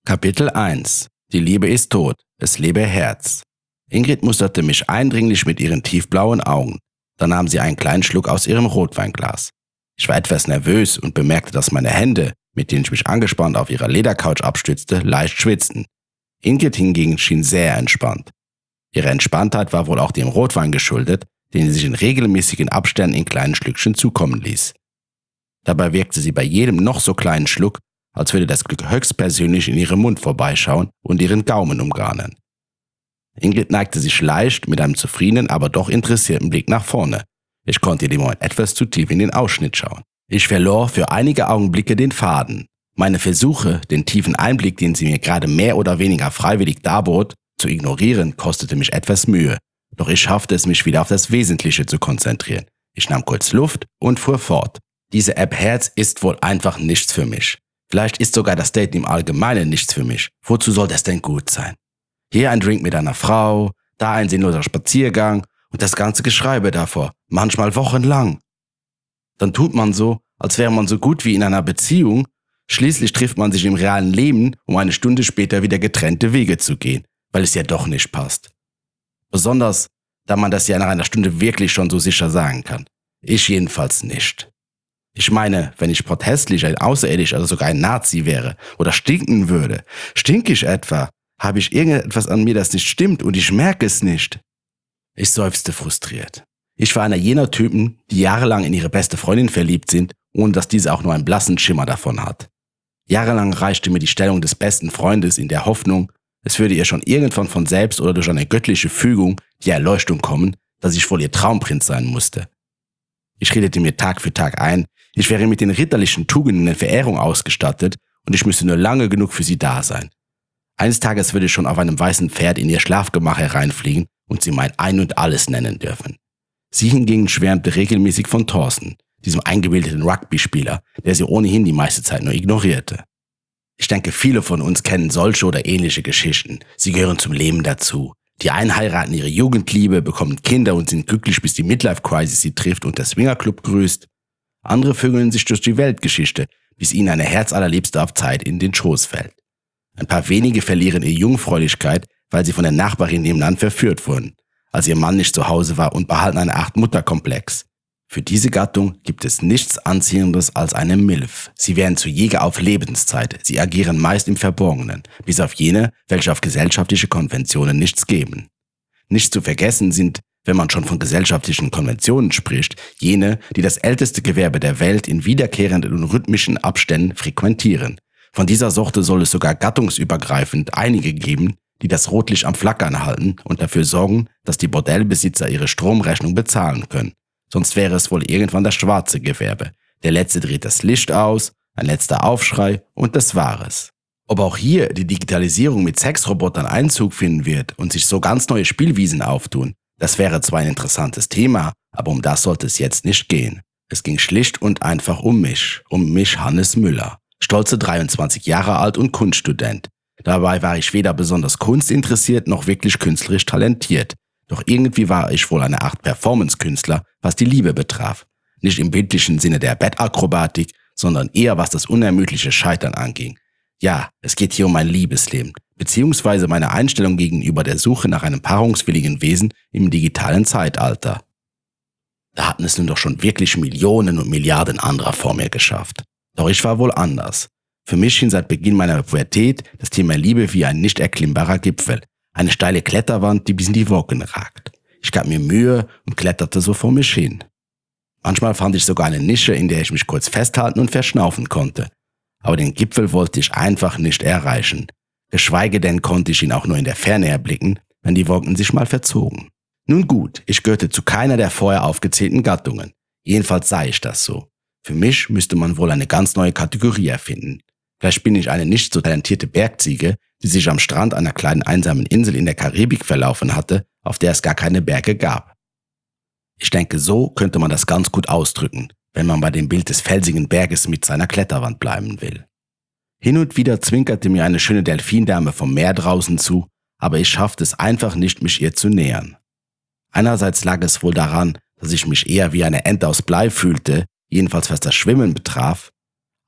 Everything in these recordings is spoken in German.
Kapitel 1 Die Liebe ist tot, es lebe Herz. Ingrid musterte mich eindringlich mit ihren tiefblauen Augen. Dann nahm sie einen kleinen Schluck aus ihrem Rotweinglas. Ich war etwas nervös und bemerkte, dass meine Hände, mit denen ich mich angespannt auf ihrer Ledercouch abstützte, leicht schwitzten. Ingrid hingegen schien sehr entspannt. Ihre Entspanntheit war wohl auch dem Rotwein geschuldet, den sie sich in regelmäßigen Abständen in kleinen Schlückchen zukommen ließ. Dabei wirkte sie bei jedem noch so kleinen Schluck, als würde das Glück höchstpersönlich in ihrem Mund vorbeischauen und ihren Gaumen umgarnen. Ingrid neigte sich leicht mit einem zufriedenen, aber doch interessierten Blick nach vorne. Ich konnte in dem Moment etwas zu tief in den Ausschnitt schauen. Ich verlor für einige Augenblicke den Faden. Meine Versuche, den tiefen Einblick, den sie mir gerade mehr oder weniger freiwillig darbot, zu ignorieren, kostete mich etwas Mühe. Doch ich schaffte es, mich wieder auf das Wesentliche zu konzentrieren. Ich nahm kurz Luft und fuhr fort. Diese App Herz ist wohl einfach nichts für mich. Vielleicht ist sogar das Date im Allgemeinen nichts für mich. Wozu soll das denn gut sein? Hier ein Drink mit einer Frau, da ein sinnloser Spaziergang und das ganze Geschreibe davor, manchmal wochenlang. Dann tut man so, als wäre man so gut wie in einer Beziehung, schließlich trifft man sich im realen Leben, um eine Stunde später wieder getrennte Wege zu gehen, weil es ja doch nicht passt. Besonders, da man das ja nach einer Stunde wirklich schon so sicher sagen kann. Ich jedenfalls nicht. Ich meine, wenn ich potthässlich, ein Außerirdischer oder sogar ein Nazi wäre oder stinken würde, stink ich etwa? Habe ich irgendetwas an mir, das nicht stimmt und ich merke es nicht? Ich seufzte frustriert. Ich war einer jener Typen, die jahrelang in ihre beste Freundin verliebt sind, ohne dass diese auch nur einen blassen Schimmer davon hat. Jahrelang reichte mir die Stellung des besten Freundes in der Hoffnung, es würde ihr schon irgendwann von selbst oder durch eine göttliche Fügung die Erleuchtung kommen, dass ich wohl ihr Traumprinz sein musste. Ich redete mir Tag für Tag ein, ich wäre mit den ritterlichen Tugenden der Verehrung ausgestattet und ich müsste nur lange genug für sie da sein. Eines Tages würde ich schon auf einem weißen Pferd in ihr Schlafgemach hereinfliegen und sie mein Ein und Alles nennen dürfen. Sie hingegen schwärmte regelmäßig von Thorsten, diesem eingebildeten Rugby-Spieler, der sie ohnehin die meiste Zeit nur ignorierte. Ich denke, viele von uns kennen solche oder ähnliche Geschichten. Sie gehören zum Leben dazu. Die einen heiraten ihre Jugendliebe, bekommen Kinder und sind glücklich, bis die Midlife-Crisis sie trifft und der Swingerclub grüßt. Andere vögeln sich durch die Weltgeschichte, bis ihnen eine Herzallerliebste auf Zeit in den Schoß fällt. Ein paar wenige verlieren ihre Jungfräulichkeit, weil sie von der Nachbarin nebenan verführt wurden, als ihr Mann nicht zu Hause war und behalten eine Art Mutterkomplex. Für diese Gattung gibt es nichts Anziehendes als eine Milf. Sie werden zu Jäger auf Lebenszeit. Sie agieren meist im Verborgenen, bis auf jene, welche auf gesellschaftliche Konventionen nichts geben. Nicht zu vergessen sind, wenn man schon von gesellschaftlichen Konventionen spricht, jene, die das älteste Gewerbe der Welt in wiederkehrenden und rhythmischen Abständen frequentieren. Von dieser Sorte soll es sogar gattungsübergreifend einige geben, die das Rotlicht am Flackern halten und dafür sorgen, dass die Bordellbesitzer ihre Stromrechnung bezahlen können. Sonst wäre es wohl irgendwann das schwarze Gewerbe. Der Letzte dreht das Licht aus, ein letzter Aufschrei und das war es. Ob auch hier die Digitalisierung mit Sexrobotern Einzug finden wird und sich so ganz neue Spielwiesen auftun, das wäre zwar ein interessantes Thema, aber um das sollte es jetzt nicht gehen. Es ging schlicht und einfach um mich Hannes Müller. Stolze 23 Jahre alt und Kunststudent. Dabei war ich weder besonders kunstinteressiert noch wirklich künstlerisch talentiert. Doch irgendwie war ich wohl eine Art Performance-Künstler, was die Liebe betraf. Nicht im bildlichen Sinne der Bettakrobatik, sondern eher was das unermüdliche Scheitern anging. Ja, es geht hier um mein Liebesleben, beziehungsweise meine Einstellung gegenüber der Suche nach einem paarungswilligen Wesen im digitalen Zeitalter. Da hatten es nun doch schon wirklich Millionen und Milliarden anderer vor mir geschafft. Doch ich war wohl anders. Für mich schien seit Beginn meiner Pubertät das Thema Liebe wie ein nicht erklimmbarer Gipfel. Eine steile Kletterwand, die bis in die Wolken ragt. Ich gab mir Mühe und kletterte so vor mich hin. Manchmal fand ich sogar eine Nische, in der ich mich kurz festhalten und verschnaufen konnte. Aber den Gipfel wollte ich einfach nicht erreichen. Geschweige denn konnte ich ihn auch nur in der Ferne erblicken, wenn die Wolken sich mal verzogen. Nun gut, ich gehörte zu keiner der vorher aufgezählten Gattungen. Jedenfalls sah ich das so. Für mich müsste man wohl eine ganz neue Kategorie erfinden. Vielleicht bin ich eine nicht so talentierte Bergziege, die sich am Strand einer kleinen einsamen Insel in der Karibik verlaufen hatte, auf der es gar keine Berge gab. Ich denke, so könnte man das ganz gut ausdrücken, wenn man bei dem Bild des felsigen Berges mit seiner Kletterwand bleiben will. Hin und wieder zwinkerte mir eine schöne Delfindame vom Meer draußen zu, aber ich schaffte es einfach nicht, mich ihr zu nähern. Einerseits lag es wohl daran, dass ich mich eher wie eine Ente aus Blei fühlte, jedenfalls was das Schwimmen betraf.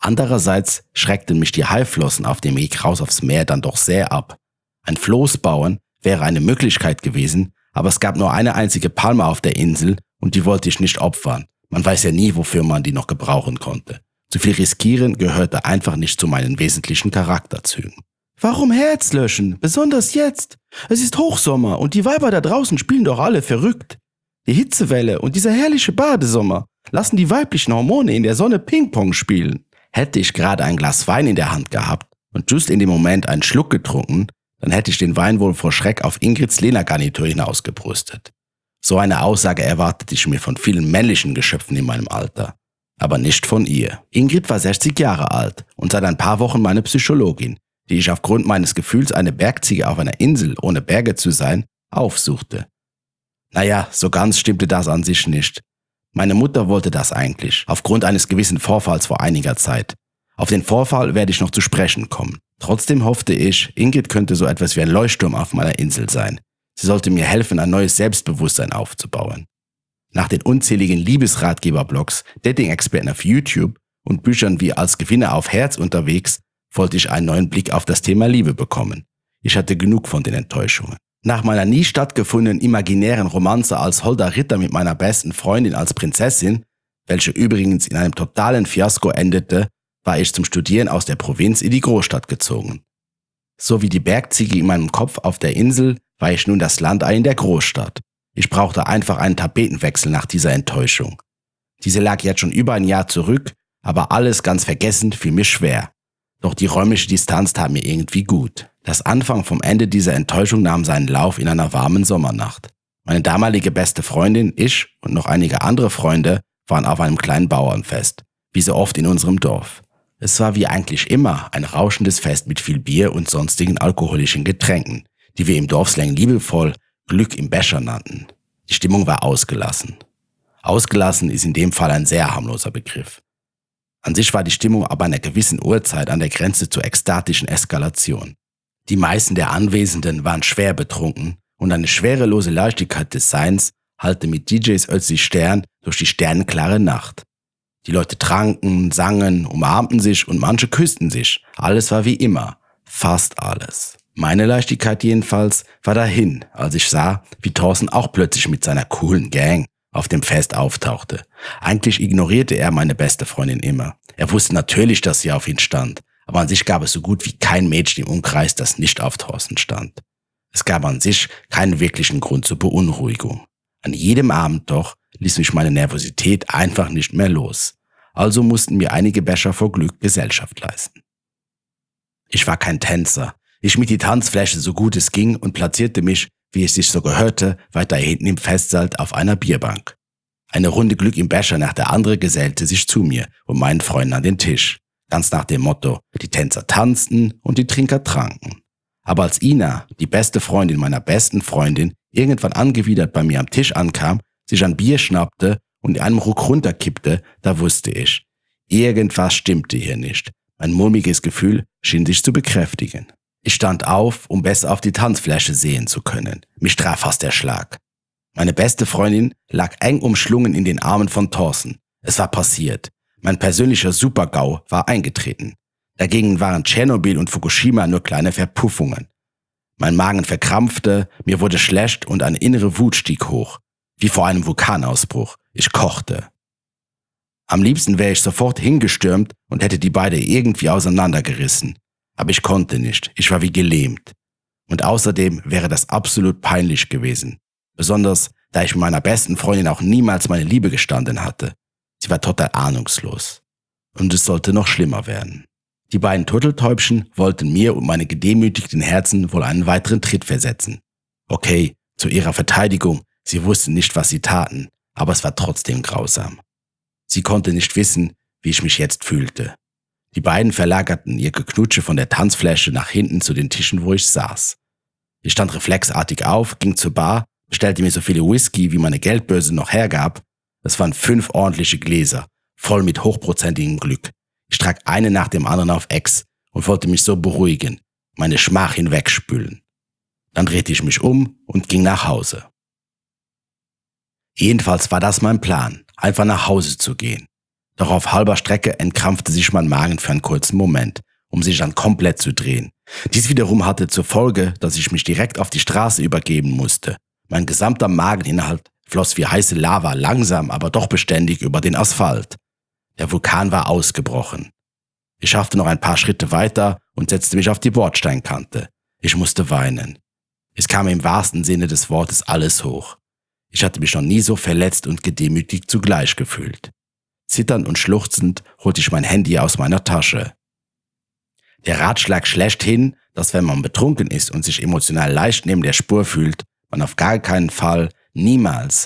Andererseits schreckten mich die Haiflossen auf dem Weg raus aufs Meer dann doch sehr ab. Ein Floß bauen wäre eine Möglichkeit gewesen, aber es gab nur eine einzige Palme auf der Insel und die wollte ich nicht opfern. Man weiß ja nie, wofür man die noch gebrauchen konnte. Zu viel riskieren gehörte einfach nicht zu meinen wesentlichen Charakterzügen. Warum Herz löschen? Besonders jetzt. Es ist Hochsommer und die Weiber da draußen spielen doch alle verrückt. Die Hitzewelle und dieser herrliche Badesommer lassen die weiblichen Hormone in der Sonne Ping-Pong spielen. Hätte ich gerade ein Glas Wein in der Hand gehabt und just in dem Moment einen Schluck getrunken, dann hätte ich den Wein wohl vor Schreck auf Ingrids Ledergarnitur hinausgebrüstet. So eine Aussage erwartete ich mir von vielen männlichen Geschöpfen in meinem Alter. Aber nicht von ihr. Ingrid war 60 Jahre alt und seit ein paar Wochen meine Psychologin, die ich aufgrund meines Gefühls, eine Bergziege auf einer Insel ohne Berge zu sein, aufsuchte. Naja, so ganz stimmte das an sich nicht. Meine Mutter wollte das eigentlich, aufgrund eines gewissen Vorfalls vor einiger Zeit. Auf den Vorfall werde ich noch zu sprechen kommen. Trotzdem hoffte ich, Ingrid könnte so etwas wie ein Leuchtturm auf meiner Insel sein. Sie sollte mir helfen, ein neues Selbstbewusstsein aufzubauen. Nach den unzähligen Liebesratgeber-Blogs, Dating-Experten auf YouTube und Büchern wie Als Gewinner auf Herz unterwegs, wollte ich einen neuen Blick auf das Thema Liebe bekommen. Ich hatte genug von den Enttäuschungen. Nach meiner nie stattgefundenen imaginären Romanze als holder Ritter mit meiner besten Freundin als Prinzessin, welche übrigens in einem totalen Fiasko endete, war ich zum Studieren aus der Provinz in die Großstadt gezogen. So wie die Bergziege in meinem Kopf auf der Insel, war ich nun das Landei in der Großstadt. Ich brauchte einfach einen Tapetenwechsel nach dieser Enttäuschung. Diese lag jetzt schon über ein Jahr zurück, aber alles ganz vergessen fiel mir schwer. Doch die räumliche Distanz tat mir irgendwie gut. Das Anfang vom Ende dieser Enttäuschung nahm seinen Lauf in einer warmen Sommernacht. Meine damalige beste Freundin, ich und noch einige andere Freunde waren auf einem kleinen Bauernfest, wie so oft in unserem Dorf. Es war wie eigentlich immer ein rauschendes Fest mit viel Bier und sonstigen alkoholischen Getränken, die wir im Dorfslang liebevoll Glück im Becher nannten. Die Stimmung war ausgelassen. Ausgelassen ist in dem Fall ein sehr harmloser Begriff. An sich war die Stimmung aber an einer gewissen Uhrzeit an der Grenze zur ekstatischen Eskalation. Die meisten der Anwesenden waren schwer betrunken und eine schwerelose Leichtigkeit des Seins hallte mit DJs Ötzi Stern durch die sternenklare Nacht. Die Leute tranken, sangen, umarmten sich und manche küssten sich. Alles war wie immer. Fast alles. Meine Leichtigkeit jedenfalls war dahin, als ich sah, wie Thorsten auch plötzlich mit seiner coolen Gang auf dem Fest auftauchte. Eigentlich ignorierte er meine beste Freundin immer. Er wusste natürlich, dass sie auf ihn stand, aber an sich gab es so gut wie kein Mädchen im Umkreis, das nicht auf Thorsten stand. Es gab an sich keinen wirklichen Grund zur Beunruhigung. An jedem Abend doch ließ mich meine Nervosität einfach nicht mehr los. Also mussten mir einige Becher vor Glück Gesellschaft leisten. Ich war kein Tänzer. Ich schmied die Tanzfläche so gut es ging und platzierte mich, wie es sich so gehörte, weiter hinten im Festsaal auf einer Bierbank. Eine Runde Glück im Becher nach der andere gesellte sich zu mir und meinen Freunden an den Tisch. Ganz nach dem Motto, die Tänzer tanzten und die Trinker tranken. Aber als Ina, die beste Freundin meiner besten Freundin, irgendwann angewidert bei mir am Tisch ankam, sich ein Bier schnappte und in einem Ruck runterkippte, da wusste ich, irgendwas stimmte hier nicht. Mein mulmiges Gefühl schien sich zu bekräftigen. Ich stand auf, um besser auf die Tanzfläche sehen zu können. Mich traf fast der Schlag. Meine beste Freundin lag eng umschlungen in den Armen von Thorsten. Es war passiert. Mein persönlicher Super-GAU war eingetreten. Dagegen waren Tschernobyl und Fukushima nur kleine Verpuffungen. Mein Magen verkrampfte, mir wurde schlecht und eine innere Wut stieg hoch. Wie vor einem Vulkanausbruch. Ich kochte. Am liebsten wäre ich sofort hingestürmt und hätte die beiden irgendwie auseinandergerissen. Aber ich konnte nicht. Ich war wie gelähmt. Und außerdem wäre das absolut peinlich gewesen. Besonders, da ich meiner besten Freundin auch niemals meine Liebe gestanden hatte. Sie war total ahnungslos. Und es sollte noch schlimmer werden. Die beiden Turteltäubchen wollten mir und meine gedemütigten Herzen wohl einen weiteren Tritt versetzen. Okay, zu ihrer Verteidigung, sie wussten nicht, was sie taten, aber es war trotzdem grausam. Sie konnte nicht wissen, wie ich mich jetzt fühlte. Die beiden verlagerten ihr Geknutsche von der Tanzfläche nach hinten zu den Tischen, wo ich saß. Ich stand reflexartig auf, ging zur Bar, bestellte mir so viele Whisky, wie meine Geldbörse noch hergab. Es waren 5 ordentliche Gläser, voll mit hochprozentigem Glück. Ich trank eine nach dem anderen auf Ex und wollte mich so beruhigen, meine Schmach hinwegspülen. Dann drehte ich mich um und ging nach Hause. Jedenfalls war das mein Plan, einfach nach Hause zu gehen. Doch auf halber Strecke entkrampfte sich mein Magen für einen kurzen Moment, um sich dann komplett zu drehen. Dies wiederum hatte zur Folge, dass ich mich direkt auf die Straße übergeben musste. Mein gesamter Mageninhalt floss wie heiße Lava langsam, aber doch beständig über den Asphalt. Der Vulkan war ausgebrochen. Ich schaffte noch ein paar Schritte weiter und setzte mich auf die Bordsteinkante. Ich musste weinen. Es kam im wahrsten Sinne des Wortes alles hoch. Ich hatte mich noch nie so verletzt und gedemütigt zugleich gefühlt. Zitternd und schluchzend holte ich mein Handy aus meiner Tasche. Der Ratschlag schlechthin, dass wenn man betrunken ist und sich emotional leicht neben der Spur fühlt, man auf gar keinen Fall, niemals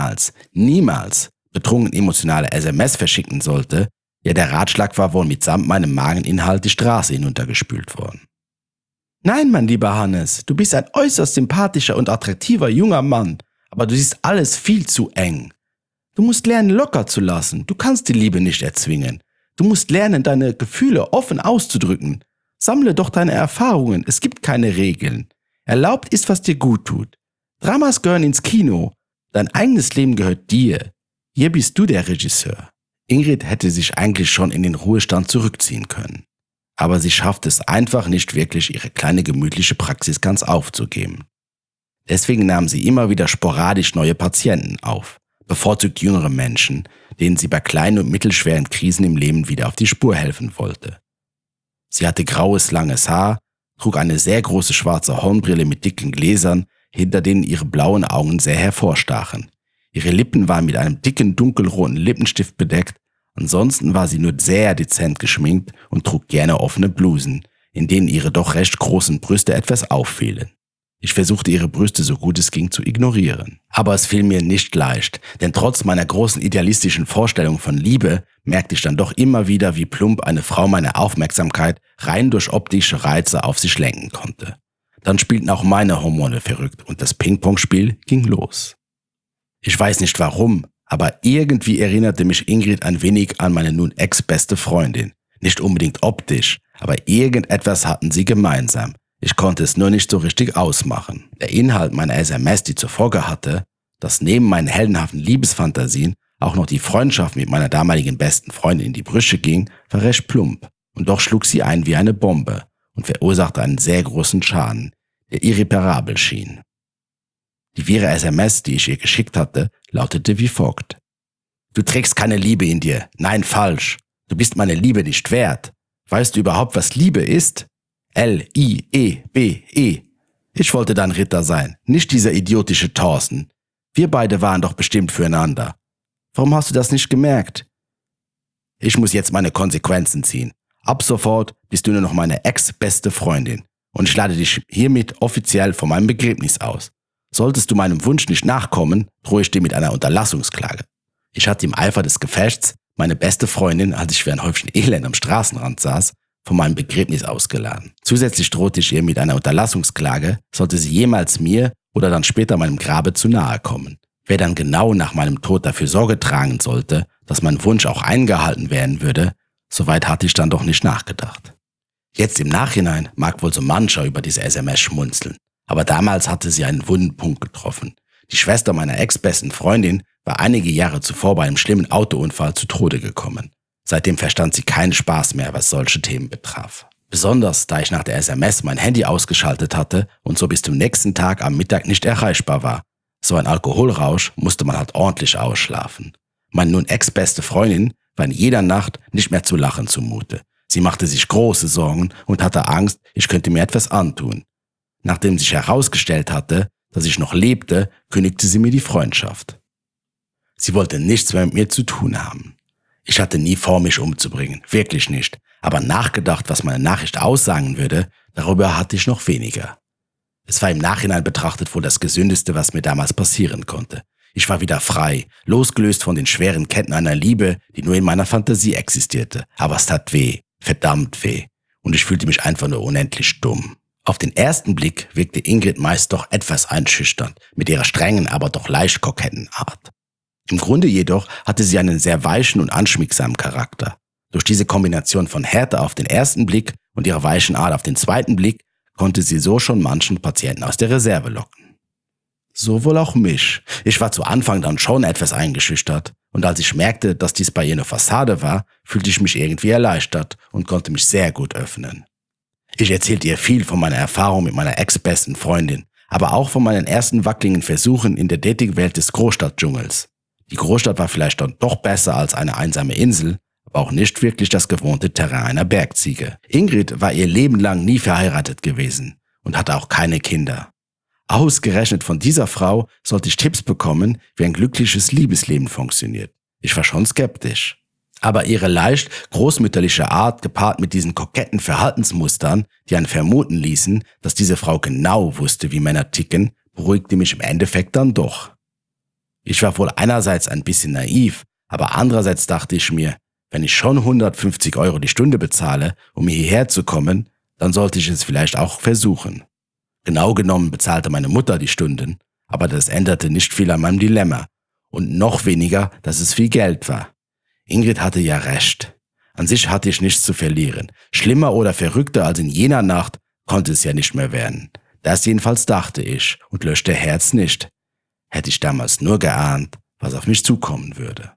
betrunken emotionale SMS verschicken sollte, ja, der Ratschlag war wohl mitsamt meinem Mageninhalt die Straße hinuntergespült worden. Nein, mein lieber Hannes, du bist ein äußerst sympathischer und attraktiver junger Mann, aber du siehst alles viel zu eng. Du musst lernen, locker zu lassen. Du kannst die Liebe nicht erzwingen. Du musst lernen, deine Gefühle offen auszudrücken. Sammle doch deine Erfahrungen. Es gibt keine Regeln. Erlaubt ist, was dir gut tut. Dramas gehören ins Kino. Dein eigenes Leben gehört dir. Hier bist du der Regisseur. Ingrid hätte sich eigentlich schon in den Ruhestand zurückziehen können. Aber sie schafft es einfach nicht wirklich, ihre kleine gemütliche Praxis ganz aufzugeben. Deswegen nahm sie immer wieder sporadisch neue Patienten auf, bevorzugt jüngere Menschen, denen sie bei kleinen und mittelschweren Krisen im Leben wieder auf die Spur helfen wollte. Sie hatte graues, langes Haar, trug eine sehr große schwarze Hornbrille mit dicken Gläsern, hinter denen ihre blauen Augen sehr hervorstachen. Ihre Lippen waren mit einem dicken, dunkelroten Lippenstift bedeckt, ansonsten war sie nur sehr dezent geschminkt und trug gerne offene Blusen, in denen ihre doch recht großen Brüste etwas auffielen. Ich versuchte ihre Brüste so gut es ging zu ignorieren. Aber es fiel mir nicht leicht, denn trotz meiner großen idealistischen Vorstellung von Liebe merkte ich dann doch immer wieder, wie plump eine Frau meine Aufmerksamkeit rein durch optische Reize auf sich lenken konnte. Dann spielten auch meine Hormone verrückt und das Ping-Pong-Spiel ging los. Ich weiß nicht warum, aber irgendwie erinnerte mich Ingrid ein wenig an meine nun ex-beste Freundin. Nicht unbedingt optisch, aber irgendetwas hatten sie gemeinsam. Ich konnte es nur nicht so richtig ausmachen. Der Inhalt meiner SMS, die zur Folge hatte, dass neben meinen heldenhaften Liebesfantasien auch noch die Freundschaft mit meiner damaligen besten Freundin in die Brüche ging, war recht plump. Und doch schlug sie ein wie eine Bombe und verursachte einen sehr großen Schaden, der irreparabel schien. Die wirre SMS, die ich ihr geschickt hatte, lautete wie folgt. Du trägst keine Liebe in dir. Nein, falsch. Du bist meine Liebe nicht wert. Weißt du überhaupt, was Liebe ist? L-I-E-B-E. Ich wollte dein Ritter sein, nicht dieser idiotische Thorsten. Wir beide waren doch bestimmt füreinander. Warum hast du das nicht gemerkt? Ich muss jetzt meine Konsequenzen ziehen. Ab sofort bist du nur noch meine ex-beste Freundin. Und ich lade dich hiermit offiziell von meinem Begräbnis aus. Solltest du meinem Wunsch nicht nachkommen, drohe ich dir mit einer Unterlassungsklage. Ich hatte im Eifer des Gefechts meine beste Freundin, als ich wie ein Häufchen Elend am Straßenrand saß, von meinem Begräbnis ausgeladen. Zusätzlich drohte ich ihr mit einer Unterlassungsklage, sollte sie jemals mir oder dann später meinem Grabe zu nahe kommen. Wer dann genau nach meinem Tod dafür Sorge tragen sollte, dass mein Wunsch auch eingehalten werden würde, soweit hatte ich dann doch nicht nachgedacht. Jetzt im Nachhinein mag wohl so mancher über diese SMS schmunzeln, aber damals hatte sie einen wunden Punkt getroffen. Die Schwester meiner ex-besten Freundin war einige Jahre zuvor bei einem schlimmen Autounfall zu Tode gekommen. Seitdem verstand sie keinen Spaß mehr, was solche Themen betraf. Besonders, da ich nach der SMS mein Handy ausgeschaltet hatte und so bis zum nächsten Tag am Mittag nicht erreichbar war. So ein Alkoholrausch musste man halt ordentlich ausschlafen. Meine nun ex-beste Freundin war in jeder Nacht nicht mehr zu lachen zumute. Sie machte sich große Sorgen und hatte Angst, ich könnte mir etwas antun. Nachdem sich herausgestellt hatte, dass ich noch lebte, kündigte sie mir die Freundschaft. Sie wollte nichts mehr mit mir zu tun haben. Ich hatte nie vor, mich umzubringen, wirklich nicht. Aber nachgedacht, was meine Nachricht aussagen würde, darüber hatte ich noch weniger. Es war im Nachhinein betrachtet wohl das Gesündeste, was mir damals passieren konnte. Ich war wieder frei, losgelöst von den schweren Ketten einer Liebe, die nur in meiner Fantasie existierte. Aber es tat weh, verdammt weh. Und ich fühlte mich einfach nur unendlich dumm. Auf den ersten Blick wirkte Ingrid meist doch etwas einschüchternd, mit ihrer strengen, aber doch leicht koketten Art. Im Grunde jedoch hatte sie einen sehr weichen und anschmiegsamen Charakter. Durch diese Kombination von Härte auf den ersten Blick und ihrer weichen Art auf den zweiten Blick konnte sie so schon manchen Patienten aus der Reserve locken. So wohl auch mich. Ich war zu Anfang dann schon etwas eingeschüchtert Und als ich merkte, dass dies bei ihr eine Fassade war, fühlte ich mich irgendwie erleichtert und konnte mich sehr gut öffnen. Ich erzählte ihr viel von meiner Erfahrung mit meiner ex-besten Freundin, aber auch von meinen ersten wackeligen Versuchen in der Datingwelt des Großstadtdschungels. Die Großstadt war vielleicht dann doch besser als eine einsame Insel, aber auch nicht wirklich das gewohnte Terrain einer Bergziege. Ingrid war ihr Leben lang nie verheiratet gewesen und hatte auch keine Kinder. Ausgerechnet von dieser Frau sollte ich Tipps bekommen, wie ein glückliches Liebesleben funktioniert. Ich war schon skeptisch. Aber ihre leicht großmütterliche Art, gepaart mit diesen koketten Verhaltensmustern, die einen vermuten ließen, dass diese Frau genau wusste, wie Männer ticken, beruhigte mich im Endeffekt dann doch. Ich war wohl einerseits ein bisschen naiv, aber andererseits dachte ich mir, wenn ich schon 150 € die Stunde bezahle, um hierher zu kommen, dann sollte ich es vielleicht auch versuchen. Genau genommen bezahlte meine Mutter die Stunden, aber das änderte nicht viel an meinem Dilemma und noch weniger, dass es viel Geld war. Ingrid hatte ja recht. An sich hatte ich nichts zu verlieren. Schlimmer oder verrückter als in jener Nacht konnte es ja nicht mehr werden. Das jedenfalls dachte ich und löschte Herz nicht. Hätte ich damals nur geahnt, was auf mich zukommen würde.